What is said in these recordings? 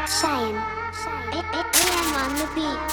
Cheyenne. AM on the beat.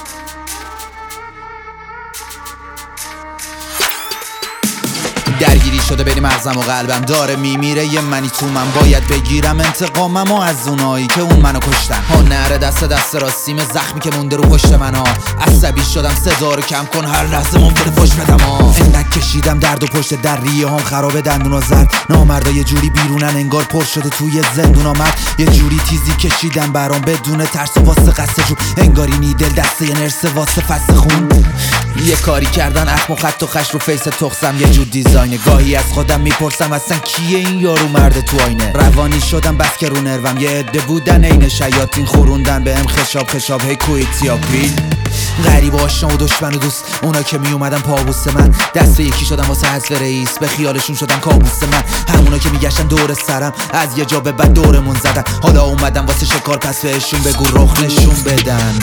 درگیری شده بین مغزم و قلبم، داره میمیره یه منی تو من. باید بگیرم انتقامم و از اونایی که اون منو کشتن. ها نره دست راستیم زخمی که مونده رو پشت من ها. عصبی شدم صدا رو کم کن، هر لحظه ممکنه فش بدم ها. انقدر کشیدم درد و پشت در ریه هم خرابه، دندونا زد. نامردا یه جوری بیرونن انگار پر شده توی زندون آمد. یه جوری تیزی کشیدم برام بدون ترس و واسه قصه جو، انگاری نیدل دسته یه نرس واسه فصل خون. یه کاری کردن اخم و خط و خش رو فیس تخصم، یه جور دیزاینه. گاهی از خودم میپرسم اصلا کیه این یارو مرده تو آینه. روانی شدم بس که رو نروم، یه عده بودن عین شیاطین خوروندن بهم خشاب هی کویت یا پیل. غریب و آشنا و دشمن و دوست، اونا که میومدن پابوس من. دست به یکی شدم واسه حذف رئیس، به خیالشون شدم کابوس من. همونا که میگشتن دور سرم، از یه جا به بعد دورمون زدن. حالا اومدم واسه شکار، پس بهشون بگو رخ نشون بدن.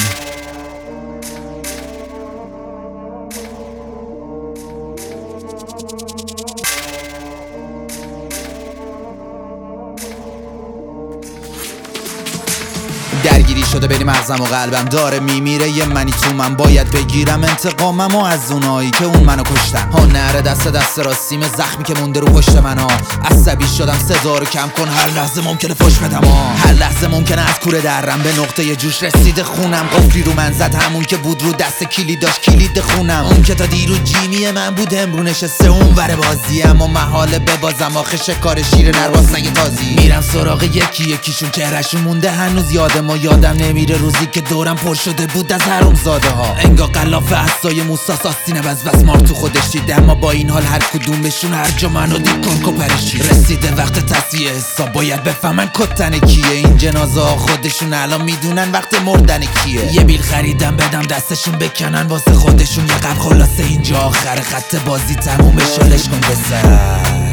درگیری شده بین مغزم و قلبم، داره میمیره یه منی تو من. باید بگیرم انتقامم و از اونایی که اون منو کشتن. ها نره دست راستیم زخمی که مونده رو پشت من ها. عصبی شدم صدا رو کم کن، هر لحظه ممکنه فش بدم ها. هر لحظه ممکنه از کوره درم به نقطه ی جوش رسیده خونم. قفلی رو من زد همون که بود رو دست کلید داشت کلید خونم. اون که تا دیرو جیمی من بود امرو نشسته اون ور بازی، اما محاله ببازم آخه شکار شیر نرواز نگه تازی. میرم سراغ یکیشون، چهرشون مونده هنوز یادم و یادم نمیره روزی که دورم پر شده بود از حرومزاده ها. انگار قلاف عصای موساس آستینه بس مار تو خودش دید، اما با این حال هر کدومشون هر جا منو دید کن کپرشی. رسیده وقت تصفیه حساب، باید بفهمن کتن کیه. این جنازه ها خودشون الان میدونن وقت مردن کیه. یه بیل خریدم بدم دستشون بکنن واسه خودشون یه قبل، خلاصه اینجا آخر خط بازی تمومه، شلش کن بسر.